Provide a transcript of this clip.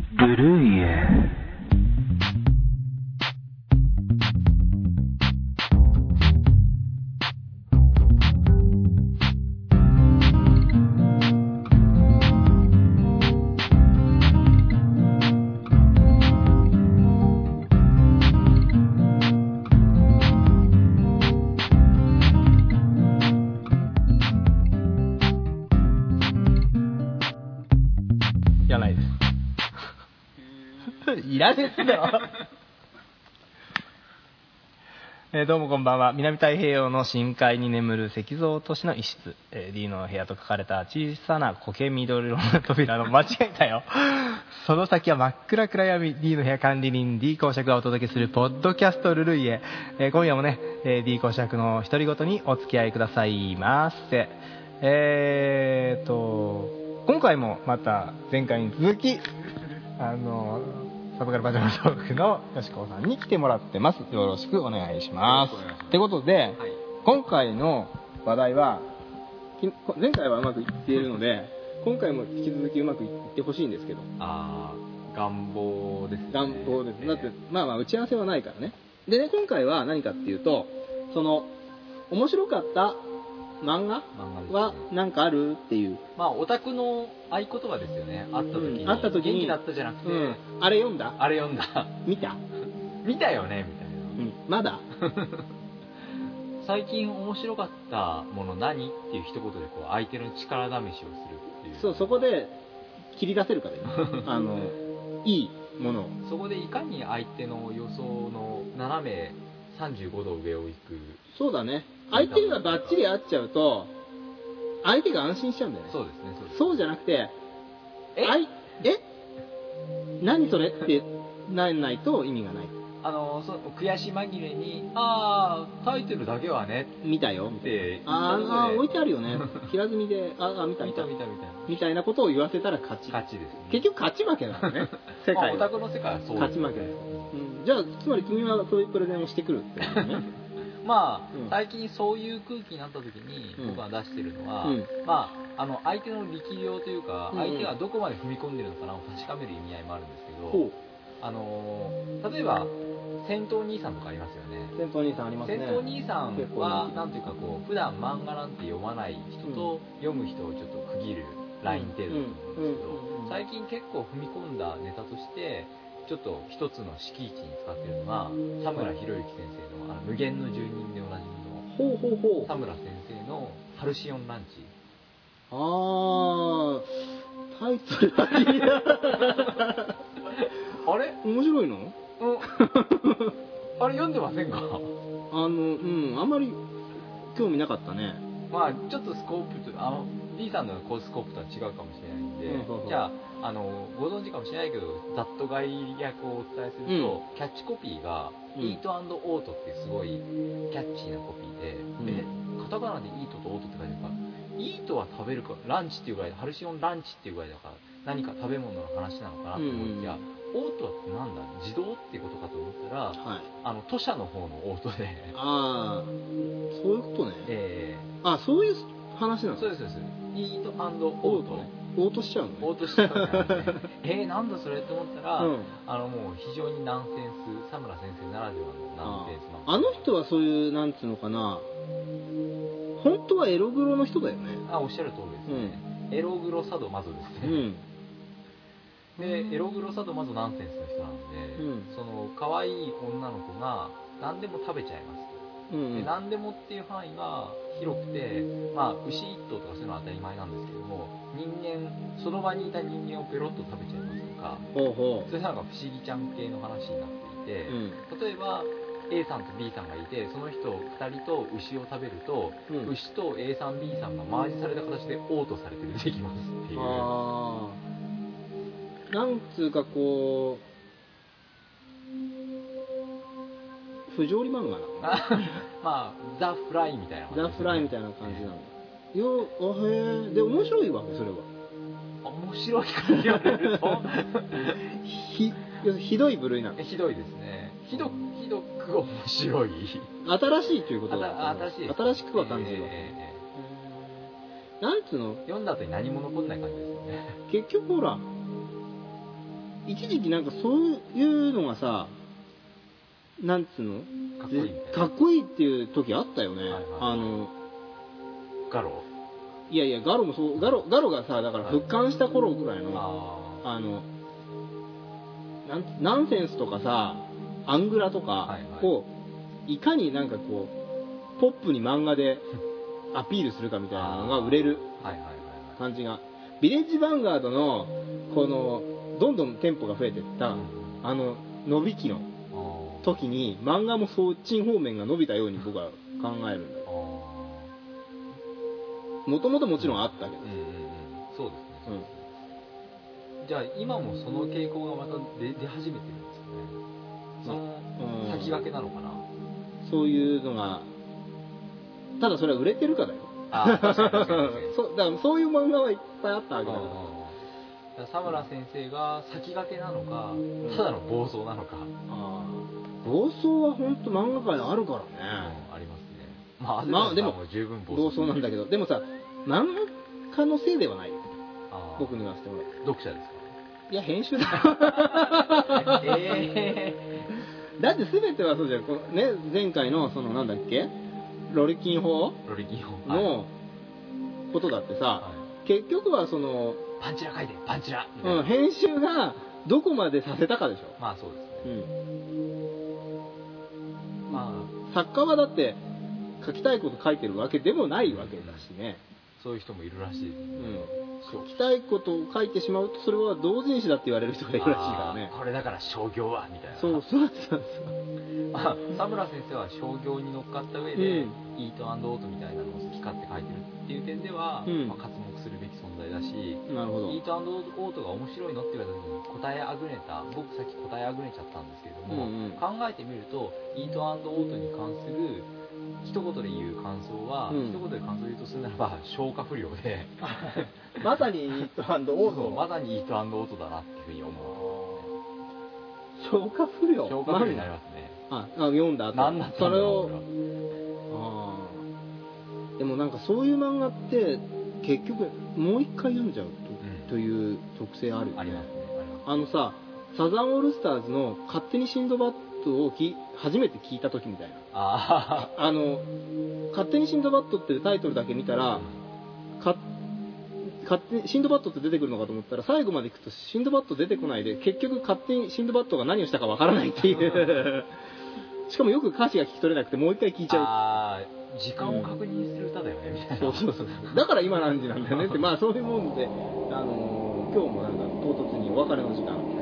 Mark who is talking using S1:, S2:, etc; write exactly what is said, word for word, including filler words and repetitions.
S1: ブルーイエ
S2: いらないですいらねえっすよえーどうもこんばんは。南太平洋の深海に眠る石像都市の一室、えー、D の部屋と書かれた小さな苔緑色の扉の間違えたよその先は真っ暗暗闇。 D の部屋管理人 D 公爵がお届けするポッドキャストルルイエ、えー今夜もね、えー D 公爵の独り言にお付き合いくださいませ。えーっと今回もまた前回に続きあのサブカルパジャマトークのよしこさんに来てもらってます。よろしくお願いします。ってことで、はい、今回の話題は前回はうまくいっているので今回も引き続きうまくいってほしいんですけど。
S3: ああ、願望ですね。
S2: 願望です。だってまあまあ打ち合わせはないからね。でね、今回は何かっていうと、その面白かった漫画は何かあるっていう、
S3: まあオタクの合言葉ですよね。会った時に、
S2: うん、会った時に
S3: 元気だったじゃなくて、うん、
S2: あれ読んだ
S3: あれ読んだ
S2: 見た
S3: 見たよねみたいな、
S2: うん、まだ
S3: 最近面白かったもの何っていう一言でこう相手の力試しをするっていう。
S2: そう、そこで切り出せるからねあのいいものを
S3: そこでいかに相手の予想の斜めさんじゅうごど上を行く。
S2: そうだね。相手がバッチリ合っちゃうと相手が安心しちゃうんだよね。
S3: そうですね。そうです。
S2: そうじゃなくて
S3: え
S2: あいえ何それってなんないと意味がない。
S3: あのそ悔し紛れにああタイトルだけはね
S2: 見たよ
S3: って
S2: ああ置いてあるよね平積みでああ見た
S3: 見た見た見た
S2: みたいなことを言わせたら勝ち。
S3: 勝ちですね。
S2: 結局勝ち負けだよね世界は。
S3: オタクの世界はそうです。
S2: 勝ち負けです、うん、じゃあつまり君はそういうプレゼンをしてくるってことね
S3: まあ、
S2: うん、
S3: 最近そういう空気になった時に僕が出してるのは、
S2: うん、
S3: まあ、あの相手の力量というか、
S2: うん、
S3: 相手がどこまで踏み込んでるのかなを確かめる意味合いもあるんですけど、
S2: うん、
S3: あの例えば戦闘兄さんとかありますよね。
S2: 戦闘兄さんありますね。
S3: 戦闘兄さんはなんていうかこう普段漫画なんて読まない人と読む人をちょっと区切るライン程度だと思うんですけど、最近結構踏み込んだネタとしてちょっと一つの敷地に使っているのが田村博之先生のあの無限の住人でおなじみの
S2: ほうほうほう
S3: 田村先生のハルシオンランチ。
S2: あータイトルはいいな
S3: あれ
S2: 面白いの
S3: あれ読んでませんか？あの
S2: うんあんまり興味なかったね。
S3: まあちょっとスコープとあの D さんのスコープとは違うかもしれないんで、うん、そうそうじゃああのご存知かもしれないけどざっと概略をお伝えすると、うん、キャッチコピーが、うん、イート&オートっていうすごいキャッチーなコピーで、うん、えカタカナでイートとオートって書いてあるからイートは食べるかランチっていうぐらいでハルシオンランチっていうぐらいだから何か食べ物の話なのかなって思いきや、うん、オートはなんだ自動っていうことかと思ったら、はい、あの都社の方のオートで
S2: ああそういうことね。えー、あそういう話なの。
S3: そうですそうです。イート&オートね。
S2: オートしちゃうの、ね、
S3: オートしちゃうからねえー、なんだそれって思ったら、うん、あのもう非常にナンセンス佐村先生ならではのナンセンス
S2: あ, あの人はそういうなんつうのかな本当はエログロの人だよね。
S3: あおっしゃる通りですね、うん、エログロサドマゾですね、うんでエログロサドマゾナンセンスの人なので、うん、その可愛い女の子が何でも食べちゃいます、うんうん、で何でもっていう範囲が広くて、まあ、牛一頭とかそういうのは当たり前なんですけども人間その場にいた人間をペロッと食べちゃいますとかほうほうそういうのが不思議ちゃん系の話になっていて、うん、例えば A さんと B さんがいてその人ふたりと牛を食べると、うん、牛と A さん B さんがマージされた形でオートされて出てきますっていうあ
S2: なんつうかこう不条理漫画なの
S3: まあザ・フライみたいな感じ、
S2: ね、ザ・フライみたいな感じなんだ、えー、よあへえで面白いわけそれは
S3: 面白い感じが出ると
S2: ひ, ひどい部類なの。
S3: ひどいですね。ひどひどく面白い
S2: 新しいということだ
S3: 新しい
S2: 新しくは感じるわけ、えー、なんつうの
S3: 読んだ後に何も残んない感じですよね。
S2: 結局ほら
S1: 一時期なんかそういうのがさ、なんつうの、
S3: かっこいいみたいな、
S1: かっこいいっていう時あったよね、はいはい、あの
S3: ガロ
S1: いやいやガロもそう、ガロガロがさだから復刊した頃ぐらいの、はい、あのなんナンセンスとかさアングラとかをいかになんかこうポップに漫画でアピールするかみたいなのが売れる感じが、ビレッジヴァンガードのこのどんどんテンポが増えていったあの伸び期の時に漫画もそっち方面が伸びたように僕は考えるんだよ。もともともちろんあったけど、うんうんうん、
S3: そうですね、うん、じゃあ今もその傾向がまた出, 出始めてるんですかね。その先駆けなのかな、
S1: そういうのが。ただそれは売れてるかだよ。
S3: あ確かに確かに
S1: そうだからそういう漫画はいっぱいあったわけだから。
S3: 佐村先生が先駆けなのかただの暴走なのか。
S1: あ暴走は本当漫画界にあるからね、
S3: うん、ありますね。まあ、まあ、でも十分
S1: 暴走なんだけど、でもさ漫画家のせいではないよ、僕に言わせてもらう。
S3: 読者ですか。
S1: いや編集だえー、だって全てはそうじゃん、この、ね、前回のそのなんだっけロリキン法
S3: ロリキン法
S1: のことだってさ、はい、結局はその
S3: パンチラ書いてパンチラ、
S1: うん、編集がどこまでさせたかでしょ。
S3: まあそうですね、
S1: うん、まあ作家はだって書きたいこと書いてるわけでもないわけだしね。
S3: そういう人もいるらしいですね、
S1: うん、書きたいことを書いてしまうとそれは同人誌だって言われる人がいるらしいからね。
S3: これだから商業はみたいな。
S1: そうそうそうそう
S3: あ、佐村先生は商業に乗っかった上で、うん、イート&オートみたいなのを好き勝手書いてるっていう点では、うんまあ、活目するべき存在だし、
S1: なるほど。
S3: イート&オートが面白いのって言われた時に答えあぐねた、僕さっき答えあぐねちゃったんですけれども、うんうん、考えてみるとイート&オートに関する一言で言う感想は、うん、一言で感想を言うとするならば消化不良で
S1: まさにイート&オート
S3: まさにイート&オートだなっていうふうに思
S1: う。消化不良
S3: 消化不良になりますね。
S1: ああ読んだ後
S3: 何だったんだろう。それを
S1: あでもなんかそういう漫画って結局もう一回読んじゃう と,、うん、という特性あるよね。
S3: ありますね。
S1: あのさサザンオールスターズの勝手にシンドバッドをき初めて聞いた時みたいな。
S3: あ
S1: あの勝手にシンドバッドっていうタイトルだけ見たら、うん、か勝手にシンドバッドって出てくるのかと思ったら最後までいくとシンドバッド出てこないで結局勝手にシンドバッドが何をしたかわからないっていうしかもよく歌詞が聞き取れなくてもう一回聞いちゃう。
S3: あ時間を確認する歌だよね、うん、みたいな。
S1: そうそうそうだから今何時なんだよねってまあそういうもんで、あのー、今日もなんか唐突にお別れの時間